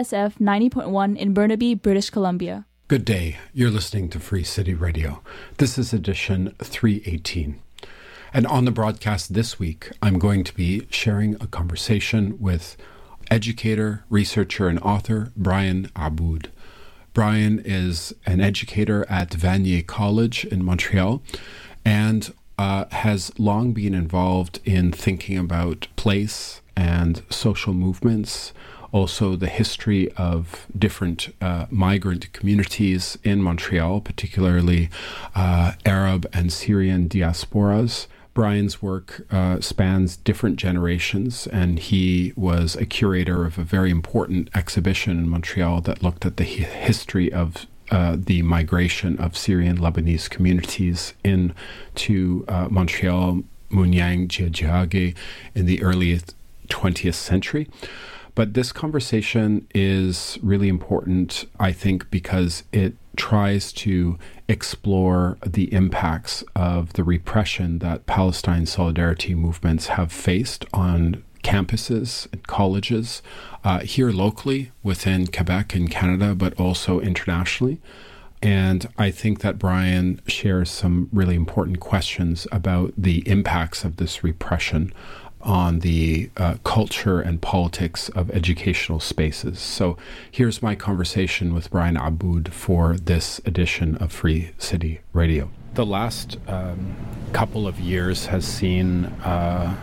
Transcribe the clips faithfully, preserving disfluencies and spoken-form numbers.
S F ninety point one in Burnaby, British Columbia. Good day. You're listening to Free City Radio. This is edition three eighteen. And on the broadcast this week, I'm going to be sharing a conversation with educator, researcher, and author Brian Aboud. Brian is an educator at Vanier College in Montreal and uh, has long been involved in thinking about place and social movements, also the history of different uh, migrant communities in Montreal, particularly uh, Arab and Syrian diasporas. Brian's work uh, spans different generations, and he was a curator of a very important exhibition in Montreal that looked at the hi- history of uh, the migration of Syrian Lebanese communities into uh, Montreal, Munyang, Jiajiage in the early twentieth century. But this conversation is really important, I think, because it tries to explore the impacts of the repression that Palestine solidarity movements have faced on campuses and colleges uh, here locally within Quebec and Canada, but also internationally. And I think that Brian shares some really important questions about the impacts of this repression on the uh, culture and politics of educational spaces. So here's my conversation with Brian Aboud for this edition of Free City Radio. The last um, couple of years has seen uh,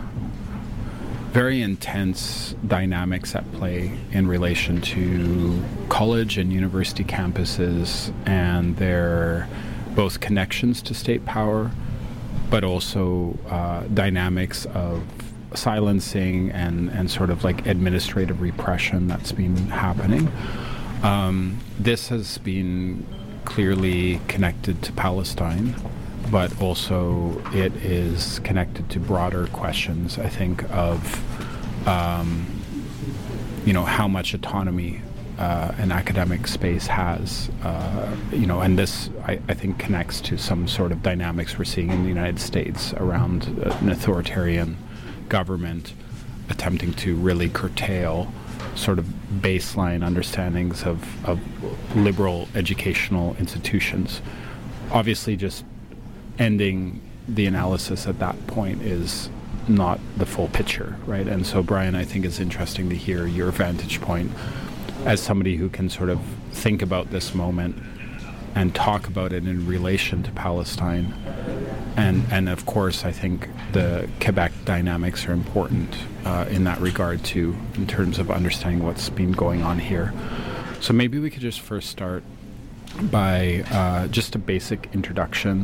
very intense dynamics at play in relation to college and university campuses and their both connections to state power, but also uh, dynamics of silencing and, and sort of like administrative repression that's been happening. Um, this has been clearly connected to Palestine, but also it is connected to broader questions, I think, of, um, you know, how much autonomy uh, an academic space has, uh, you know, and this, I, I think, connects to some sort of dynamics we're seeing in the United States around an authoritarian government attempting to really curtail sort of baseline understandings of, of liberal educational institutions. Obviously, just ending the analysis at that point is not the full picture, right? And so, Brian, I think it's interesting to hear your vantage point as somebody who can sort of think about this moment and talk about it in relation to Palestine. And, and of course, I think the Quebec dynamics are important uh, in that regard, too, in terms of understanding what's been going on here. So maybe we could just first start by uh, just a basic introduction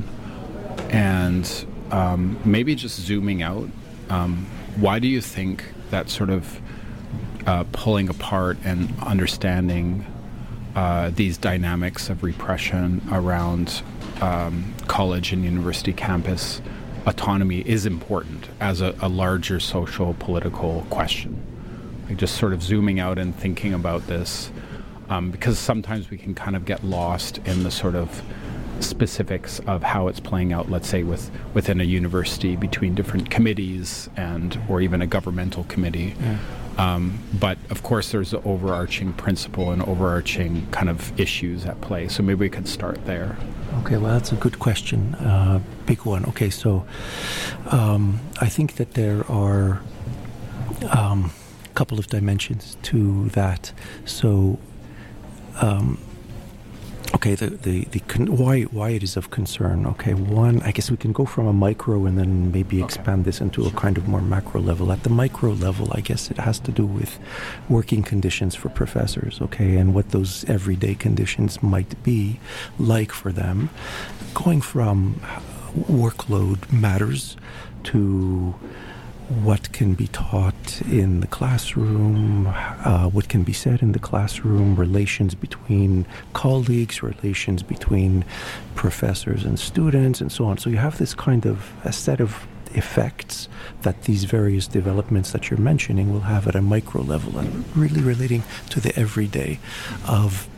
and um, maybe just zooming out. Um, why do you think that sort of uh, pulling apart and understanding uh, these dynamics of repression around um, college and university campus autonomy is important as a, a larger social political question? Like just sort of zooming out and thinking about this, um, because sometimes we can kind of get lost in the sort of specifics of how it's playing out, let's say with within a university between different committees and or even a governmental committee. Yeah. Um, but of course there's the overarching principle and overarching kind of issues at play. So maybe we could start there. Okay, well, that's a good question. Uh, big one. Okay, so um, I think that there are um, a couple of dimensions to that. So um, Okay, the, the, the con- why why it is of concern. Okay, one, I guess we can go from a micro and then maybe okay. expand this into a kind of more macro level. At the micro level, I guess it has to do with working conditions for professors, okay, and what those everyday conditions might be like for them. Going from workload matters to what can be taught in the classroom, uh, what can be said in the classroom, relations between colleagues, relations between professors and students, and so on. So you have this kind of a set of effects that these various developments that you're mentioning will have at a micro level and really relating to the everyday of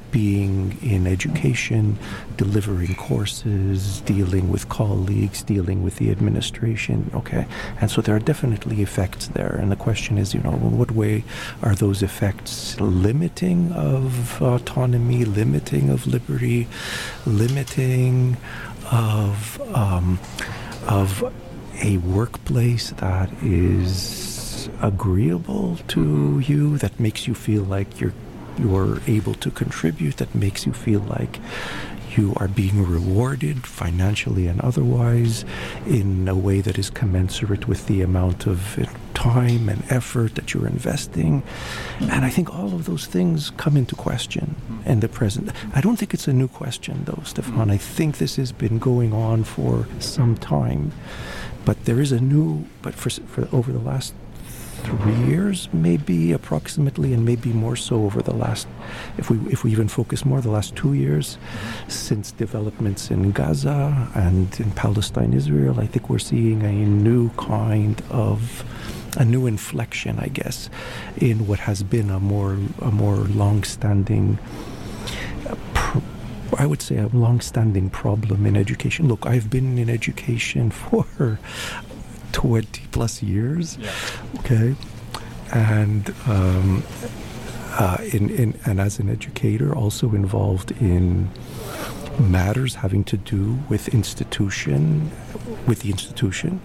being in education, delivering courses, dealing with colleagues, dealing with the administration, okay? And so there are definitely effects there. And the question is, you know, in what way are those effects limiting of autonomy, limiting of liberty, limiting of, um, of a workplace that is agreeable to you, that makes you feel like you're you're able to contribute, that makes you feel like you are being rewarded financially and otherwise in a way that is commensurate with the amount of time and effort that you're investing. And I think all of those things come into question in the present. I don't think it's a new question, though, Stefan. I think this has been going on for some time. But there is a new, but for, for over the last three years, maybe approximately, and maybe more so over the last, if we if we even focus more, the last two years, since developments in Gaza and in Palestine, Israel, I think we're seeing a new kind of, a new inflection, I guess, in what has been a more a more long-standing, uh, pr- I would say a long-standing problem in education. Look, I've been in education for twenty plus years, yeah. Okay, and um, uh, in, in and as an educator, also involved in matters having to do with institution, with the institution,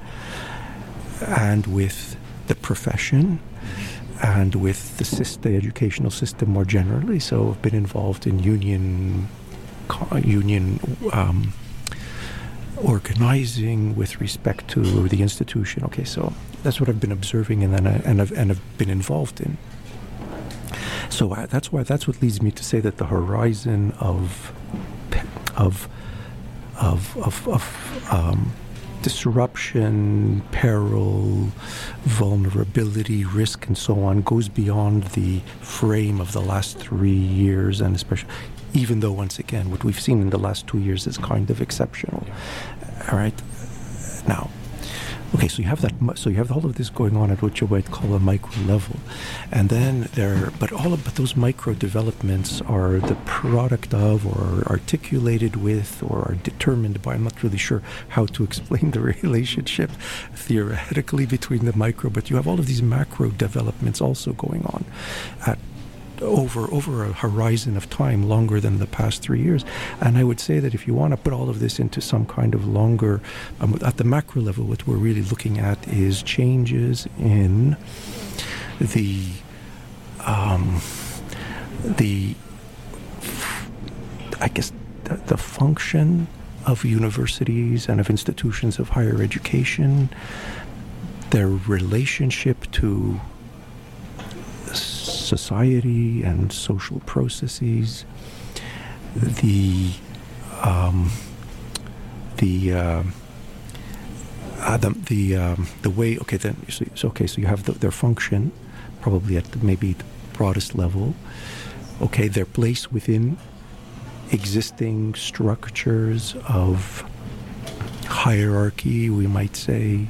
and with the profession, and with the, system, the educational system more generally. So I've been involved in union, union. Um, organizing with respect to the institution. Okay, so that's what I've been observing and then I, and I've and I've been involved in. So I, that's why that's what leads me to say that the horizon of of of of, of um, disruption, peril, vulnerability, risk, and so on goes beyond the frame of the last three years, and especially, even though, once again, what we've seen in the last two years is kind of exceptional. All right. Now, okay, so you have that. So you have all of this going on at what you might call a micro level, and then there. But all of but those micro developments are the product of, or articulated with, or are determined by. I'm not really sure how to explain the relationship theoretically between the micro, but you have all of these macro developments also going on at. over over a horizon of time longer than the past three years. And I would say that if you want to put all of this into some kind of longer, um, at the macro level, what we're really looking at is changes in the um, the I guess the, the function of universities and of institutions of higher education, their relationship to society and social processes, the um, the uh, uh, the the, um, the way. Okay, then so, so okay, so you have the, their function, probably at the, maybe the broadest level. Okay, their place within existing structures of hierarchy, we might say,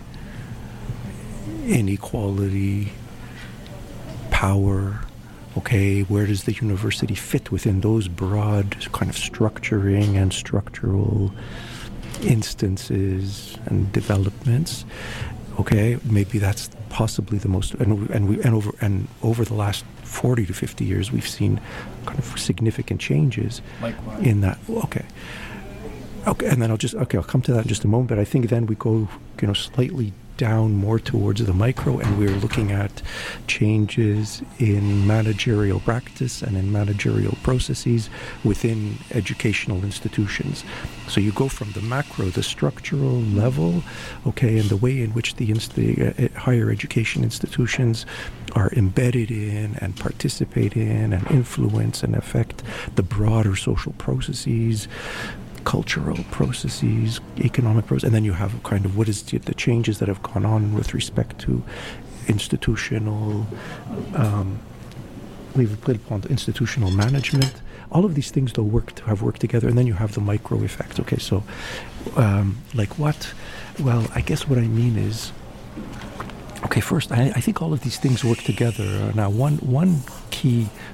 inequality, power. Okay, where does the university fit within those broad kind of structuring and structural instances and developments? Okay, maybe that's possibly the most, and and we and over and over the last forty to fifty years, we've seen kind of significant changes Likewise. in that. Okay, okay, and then I'll just okay, I'll come to that in just a moment. But I think then we go, you know, slightly down more towards the micro, and we're looking at changes in managerial practice and in managerial processes within educational institutions. So you go from the macro, the structural level, okay, and the way in which the, inst- the uh, higher education institutions are embedded in and participate in and influence and affect the broader social processes, cultural processes, economic processes, and then you have kind of what is the, the changes that have gone on with respect to institutional, um, we've played upon institutional management. All of these things, though, work to have worked together, and then you have the micro effect. Okay, so um, like what? Well, I guess what I mean is, okay, first, I, I think all of these things work together. Uh, now, one one key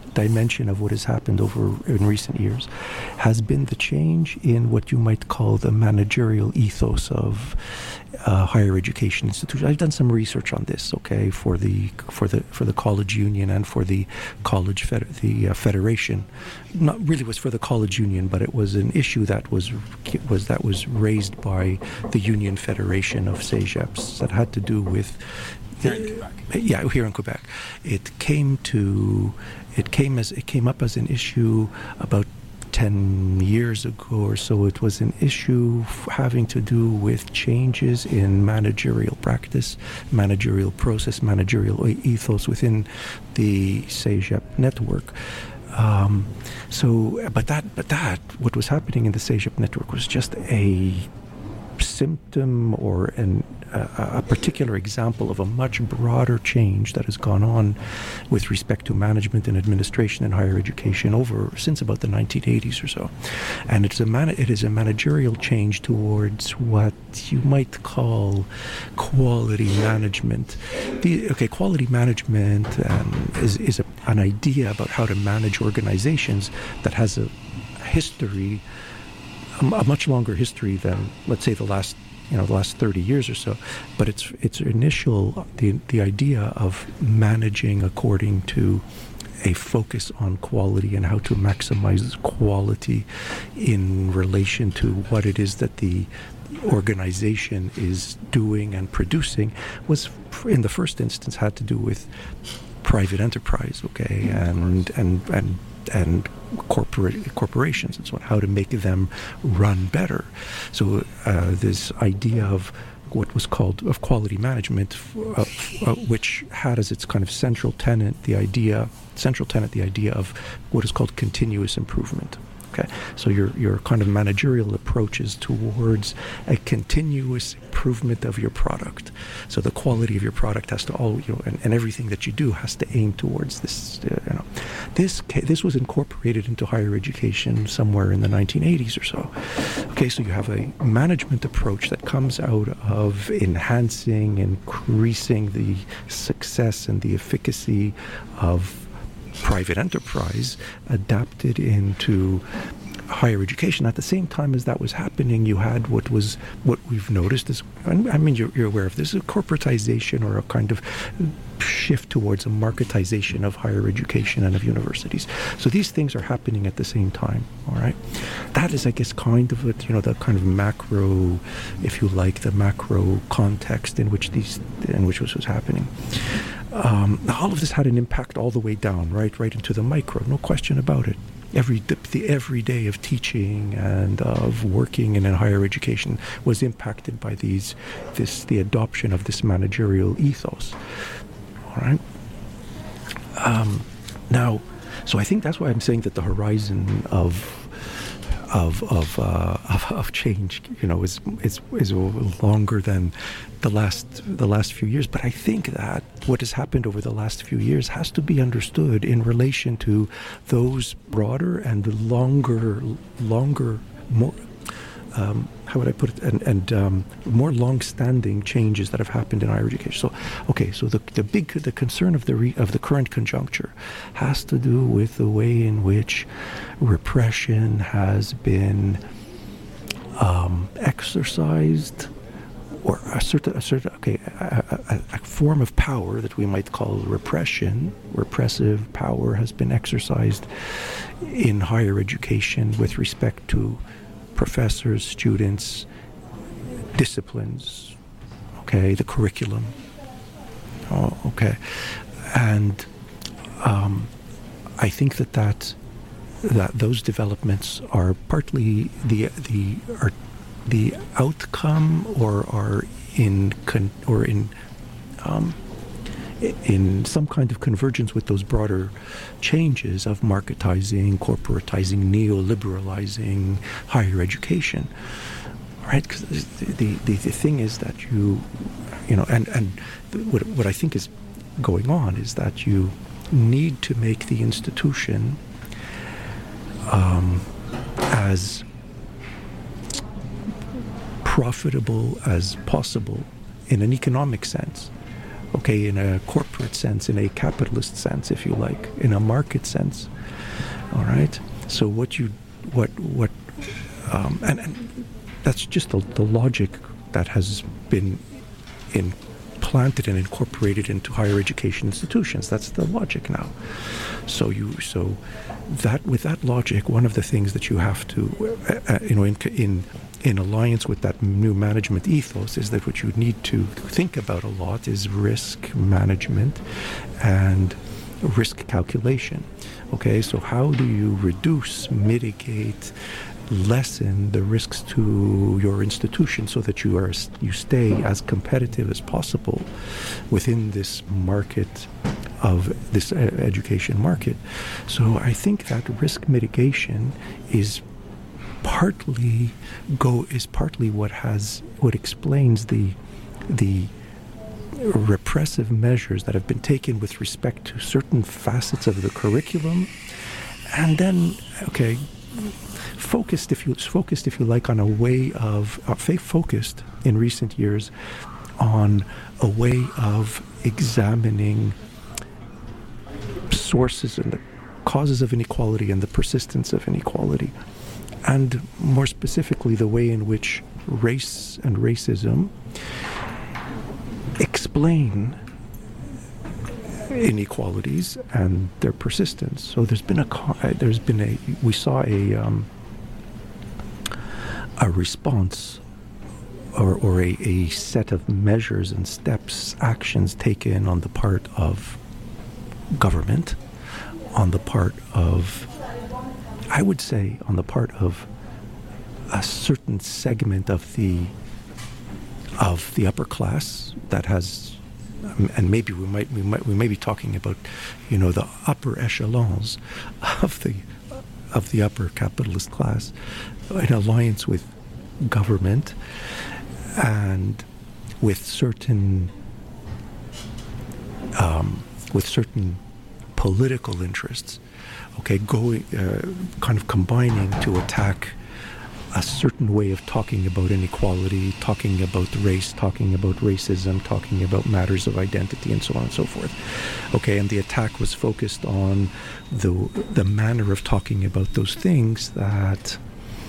dimension of what has happened over in recent years has been the change in what you might call the managerial ethos of uh, higher education institutions. I've done some research on this, okay, for the for the for the college union and for the college fed, the uh, federation. Not really was for the college union, but it was an issue that was was that was raised by the Union Federation of CEGEPs that had to do with. Here in Quebec. Yeah, here in Quebec. It came to, it came as it came up as an issue about ten years ago or so. It was an issue f- having to do with changes in managerial practice, managerial process, managerial ethos within the CEGEP network. Um, so, but that, but that, what was happening in the CEGEP network was just a symptom or an Uh, a particular example of a much broader change that has gone on with respect to management and administration in higher education over since about the nineteen eighties or so, and it's a man- it is a managerial change towards what you might call quality management. The, okay, quality management um, is is a, an idea about how to manage organizations that has a history, a, a much longer history than, let's say, the last. You know, the last thirty years or so, but it's it's initial the the idea of managing according to a focus on quality and how to maximize quality in relation to what it is that the organization is doing and producing was, in the first instance, had to do with private enterprise, okay, and and and and corporate corporations and so on, how to make them run better. So uh, this idea of what was called of quality management, uh, uh, which had as its kind of central tenet the idea, central tenet the idea of what is called continuous improvement. Okay, so your your kind of managerial approach is towards a continuous improvement of your product. So the quality of your product has to all you know, and, and everything that you do has to aim towards this. Uh, you know, this this was incorporated into higher education somewhere in the nineteen eighties or so. Okay, so you have a management approach that comes out of enhancing, increasing the success and the efficacy of private enterprise adapted into higher education. At the same time as that was happening, you had what was what we've noticed is, I mean, you're, you're aware of this, a corporatization or a kind of shift towards a marketization of higher education and of universities. So these things are happening at the same time. All right, that is, I guess, kind of it, you know, the kind of macro, if you like, the macro context in which these in which this was happening. Um, all of this had an impact all the way down, right, right into the micro, no question about it. Every the, the every day of teaching and of working in a higher education was impacted by these, this the adoption of this managerial ethos. All right. Um, now, so I think that's why I'm saying that the horizon of of of, uh, of of change, you know, is is is longer than the last the last few years. But I think that what has happened over the last few years has to be understood in relation to those broader and longer longer more um, how would I put it and, and um, more long-standing changes that have happened in higher education. So, okay, so the the big the concern of the re, of the current conjuncture has to do with the way in which repression has been um, exercised, or a certain a certain okay a, a, a form of power that we might call repression. Repressive power has been exercised in higher education with respect to professors, students, disciplines, okay, the curriculum, oh, okay, and um, I think that that that those developments are partly the the are the outcome or are in con, or in um, in some kind of convergence with those broader changes of marketizing, corporatizing, neoliberalizing higher education, right? Because the, the the thing is that you, you know, and and what what I think is going on is that you need to make the institution um, as profitable as possible in an economic sense. okay, in a corporate sense, in a capitalist sense, if you like, in a market sense. All right. So what you, what, what, um, and, and that's just the, the logic that has been implanted and incorporated into higher education institutions. That's the logic now. So you, so that with that logic, one of the things that you have to, uh, uh, you know, in, in in alliance with that new management ethos, is that what you need to think about a lot is risk management and risk calculation. Okay, so how do you reduce, mitigate, lessen the risks to your institution so that you are you stay as competitive as possible within this market of this education market? So I think that risk mitigation is partly go is partly what has what explains the the repressive measures that have been taken with respect to certain facets of the curriculum, and then okay, focused if you focused if you like on a way of uh, focused in recent years on a way of examining sources and the causes of inequality and the persistence of inequality, and more specifically the way in which race and racism explain inequalities and their persistence. So there's been a there's been a we saw a um, a response or or a, a set of measures and steps, actions taken on the part of government, on the part of, I would say, on the part of a certain segment of the of the upper class that has, and maybe we might we might we may be talking about, you know, the upper echelons of the of the upper capitalist class, in alliance with government and with certain um, with certain political interests. Okay, going uh, kind of combining to attack a certain way of talking about inequality, talking about race, talking about racism, talking about matters of identity, and so on and so forth. Okay, and the attack was focused on the the manner of talking about those things that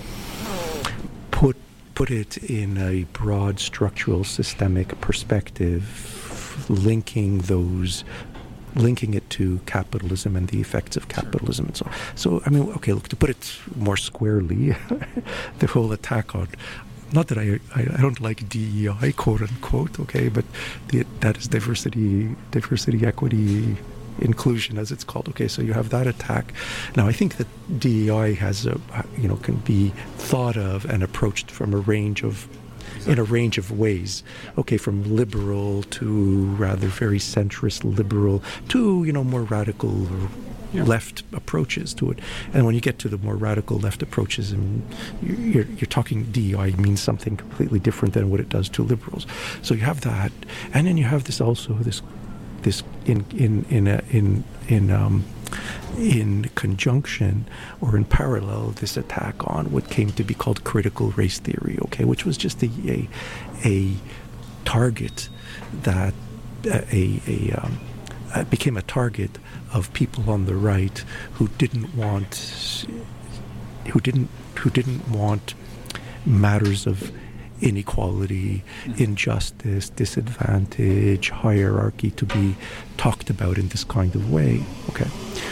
put put it in a broad structural systemic perspective, linking those linking it to capitalism and the effects of capitalism and so on. So, I mean, okay, look, to put it more squarely, the whole attack on, not that I, I, I don't like D E I, quote unquote, okay, but the, that is diversity, diversity, equity, inclusion, as it's called. Okay, so you have that attack. Now, I think that D E I has, a, you know, can be thought of and approached from a range of in a range of ways, okay, from liberal to rather very centrist liberal to, you know, more radical or yeah. left approaches to it. And when you get to the more radical left approaches, and you're, you're talking D E I means something completely different than what it does to liberals. So you have that, and then you have this also this this in in in a, in in um, in conjunction or in parallel, this attack on what came to be called critical race theory, okay, which was just a a, a target that uh, a a um, uh, became a target of people on the right who didn't want who didn't who didn't want matters of inequality, injustice, disadvantage, hierarchy to be talked about in this kind of way. Okay.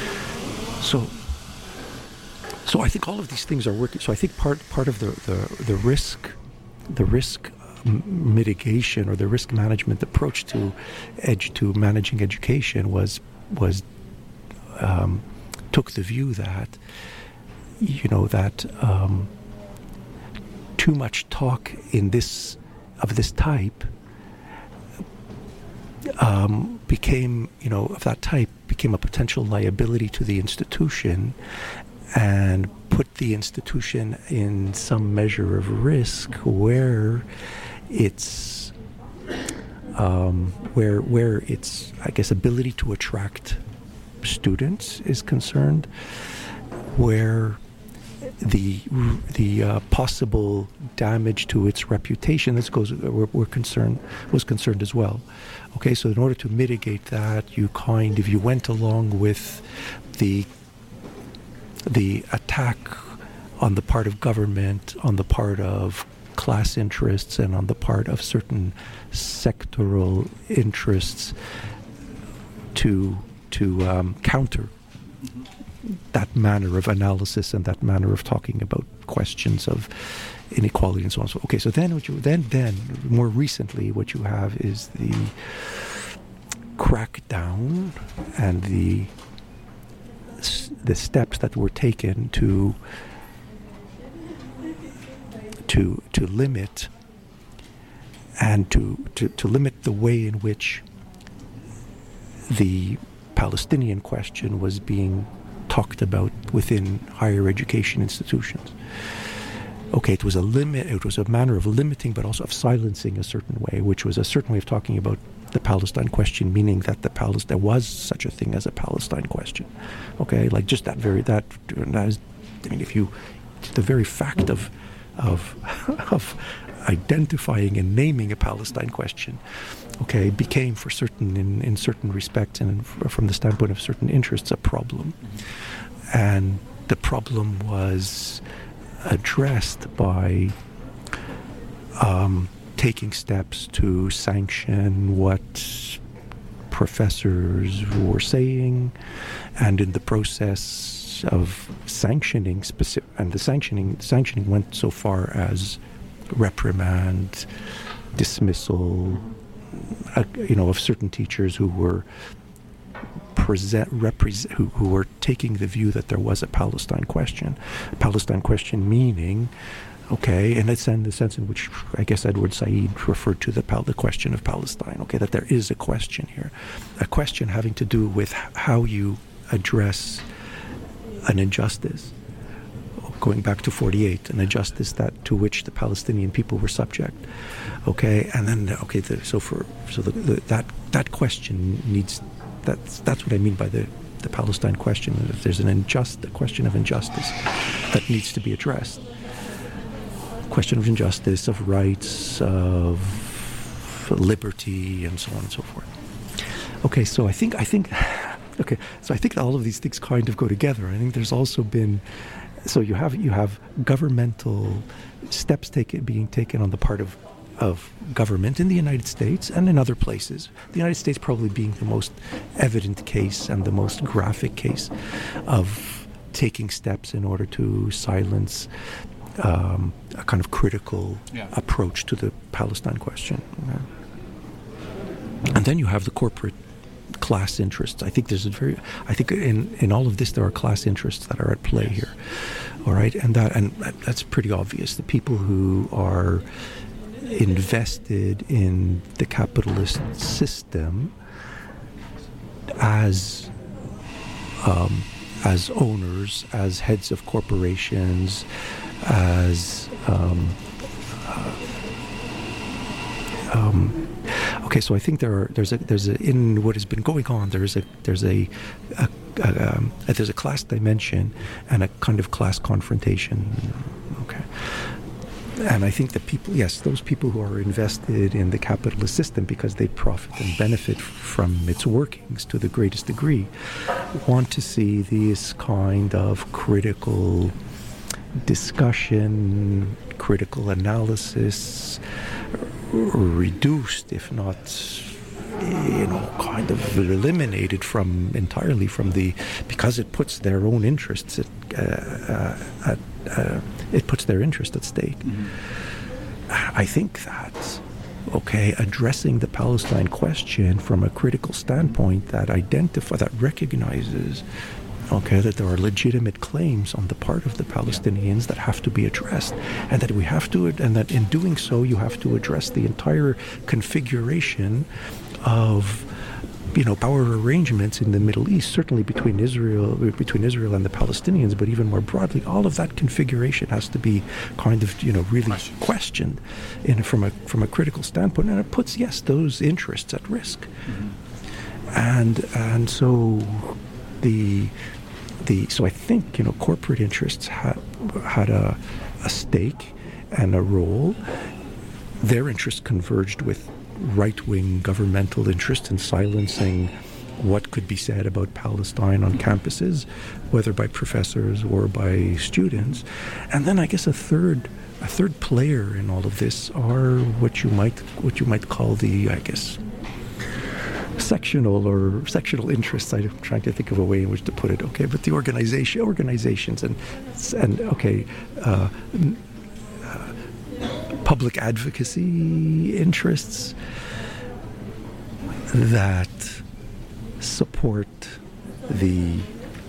So so I think all of these things are working. So I think part part of the, the, the risk the risk mitigation or the risk management approach to edge to managing education was was um, took the view that you know that um, too much talk in this of this type um, became, you know, of that type became a potential liability to the institution and put the institution in some measure of risk where it's um, where where its, I guess, ability to attract students is concerned, where the the uh, possible damage to its reputation. This goes we're, we're concerned was concerned as well. Okay, so in order to mitigate that, you kind of you went along with the the attack on the part of government, on the part of class interests, and on the part of certain sectoral interests to to um, counter that manner of analysis and that manner of talking about questions of inequality and so on. So, okay, so then what you then then more recently what you have is the crackdown and the the steps that were taken to to to limit and to, to, to limit the way in which the Palestinian question was being talked about within higher education institutions. Okay, it was a limit, it was a manner of limiting but also of silencing a certain way, which was a certain way of talking about the Palestine question, meaning that the Palestine, there was such a thing as a Palestine question. Okay, like just that very, that, that is, I mean, if you, the very fact of, of, of identifying and naming a Palestine question, okay, became for certain, in, in certain respects and from the standpoint of certain interests, a problem. Mm-hmm. And the problem was addressed by um, taking steps to sanction what professors were saying, and in the process of sanctioning specific, and the sanctioning sanctioning went so far as reprimand, dismissal, uh, you know, of certain teachers who were present, represent, who, who were taking the view that there was a Palestine question. Palestine question meaning, okay, and it's in the sense in which I guess Edward Said referred to the pal- the question of Palestine. Okay, that there is a question here, a question having to do with how you address an injustice. Going back to forty-eight, an injustice that to which the Palestinian people were subject. Okay, and then okay, the, so for so the, the, that that question needs that's that's what I mean by the the Palestine question. If there's an unjust a question of injustice that needs to be addressed, question of injustice, of rights, of liberty, and so on and so forth. Okay, so I think I think okay, so I think that all of these things kind of go together. I think there's also been. So you have you have governmental steps taken being taken on the part of of government in the United States and in other places. The United States probably being the most evident case and the most graphic case of taking steps in order to silence um, a kind of critical yeah. approach to the Palestine question. Yeah. And then you have the corporate class interests. I think there's a very. I think in, in all of this there are class interests that are at play here. All right, and that and that's pretty obvious. The people who are invested in the capitalist system as um, as owners, as heads of corporations, as um, uh, um, Okay, so I think there are there's a there's a in what has been going on there's a there's a, a, a, um, a there's a class dimension and a kind of class confrontation. Okay, and I think that people yes those people who are invested in the capitalist system because they profit and benefit from its workings to the greatest degree want to see these kind of critical discussion, critical analysis reduced, if not, you know, kind of eliminated from entirely from the, because it puts their own interests at, uh, at uh, it puts their interest at stake. Mm-hmm. I think that, okay, addressing the Palestine question from a critical standpoint that identify, that recognizes, okay, that there are legitimate claims on the part of the Palestinians yeah. that have to be addressed, and that we have to, and that in doing so, you have to address the entire configuration of, you know, power arrangements in the Middle East, certainly between Israel, between Israel and the Palestinians, but even more broadly, all of that configuration has to be kind of, you know, really Questions. questioned, in from a from a critical standpoint, and it puts yes those interests at risk, mm-hmm. and and so the. the so I think you know corporate interests had had a, a stake and a role. Their interests converged with right-wing governmental interest in silencing what could be said about Palestine on campuses, whether by professors or by students. And then I guess a third a third player in all of this are what you might what you might call the, I guess, sectional or sectional interests. I'm trying to think of a way in which to put it. Okay, but the organization organizations and and okay, uh, uh, public advocacy interests that support the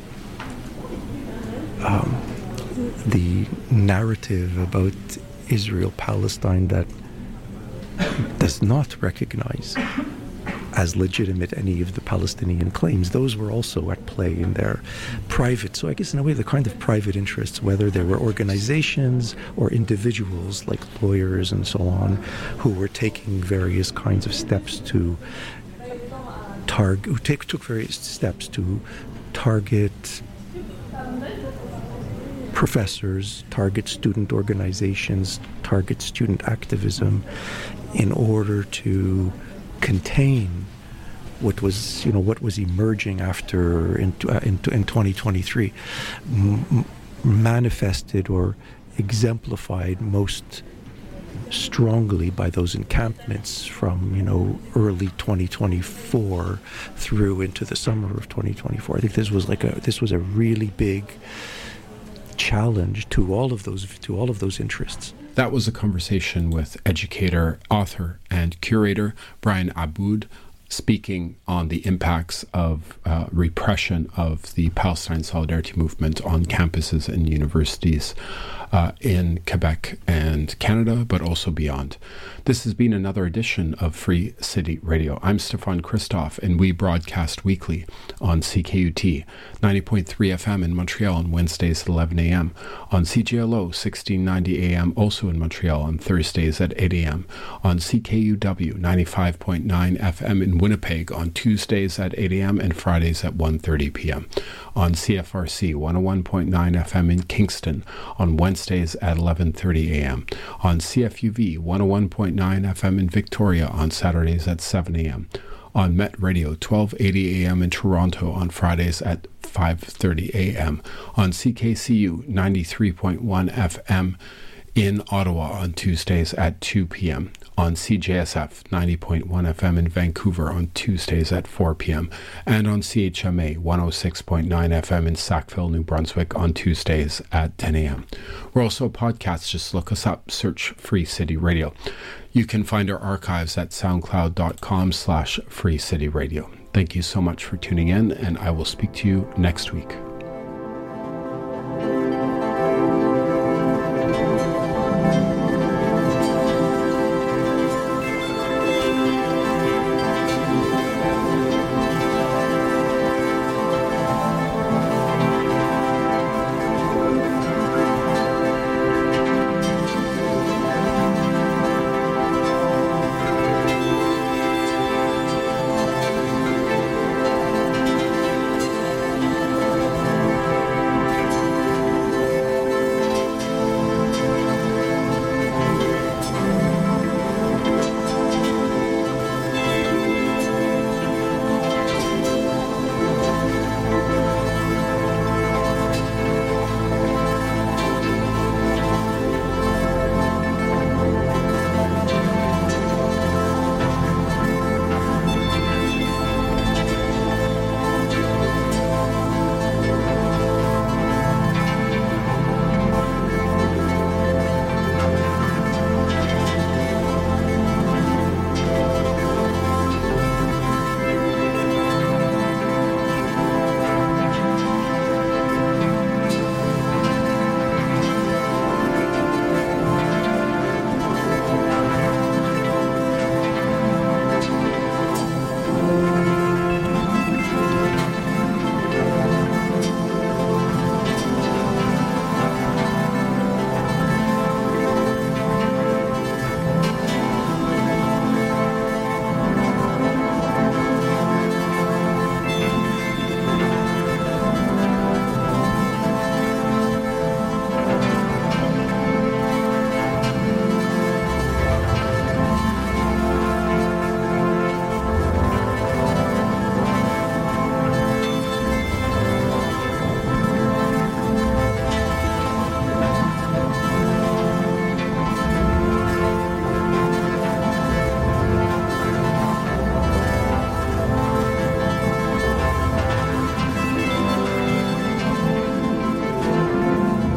um, the narrative about Israel-Palestine that does not recognize as legitimate any of the Palestinian claims. Those were also at play in their private, so I guess in a way the kind of private interests, whether they were organizations or individuals like lawyers and so on, who were taking various kinds of steps to target, who take, took various steps to target professors, target student organizations, target student activism in order to contain what was, you know, what was emerging after in uh, in, in twenty twenty-three, m- manifested or exemplified most strongly by those encampments from, you know, early twenty twenty-four through into the summer of twenty twenty-four. I think this was like a this was a really big challenge to all of those to all of those interests. That was a conversation with educator, author, and curator Brian Aboud, speaking on the impacts of uh, repression of the Palestine Solidarity Movement on campuses and universities uh, in Quebec and Canada, but also beyond. This has been another edition of Free City Radio. I'm Stefan Christoff, and we broadcast weekly on C K U T ninety point three F M in Montreal on Wednesdays at eleven a.m., on C J L O sixteen ninety A M, also in Montreal on Thursdays at eight a.m., on C K U W ninety-five point nine F M in Winnipeg on Tuesdays at eight a.m. and Fridays at one thirty p.m., on C F R C one oh one point nine F M in Kingston on Wednesdays at eleven thirty a.m., on C F U V one oh one point nine F M in Victoria on Saturdays at seven a.m., on Met Radio twelve eighty A M in Toronto on Fridays at five thirty a.m., on C K C U ninety-three point one F M in Ottawa on Tuesdays at two p.m., on C J S F ninety point one F M in Vancouver on Tuesdays at four p.m., and on C H M A one oh six point nine F M in Sackville, New Brunswick on Tuesdays at ten a.m. We're also a podcast. Just look us up, search Free City Radio. You can find our archives at soundcloud.com slash Free City Radio. Thank you so much for tuning in, and I will speak to you next week.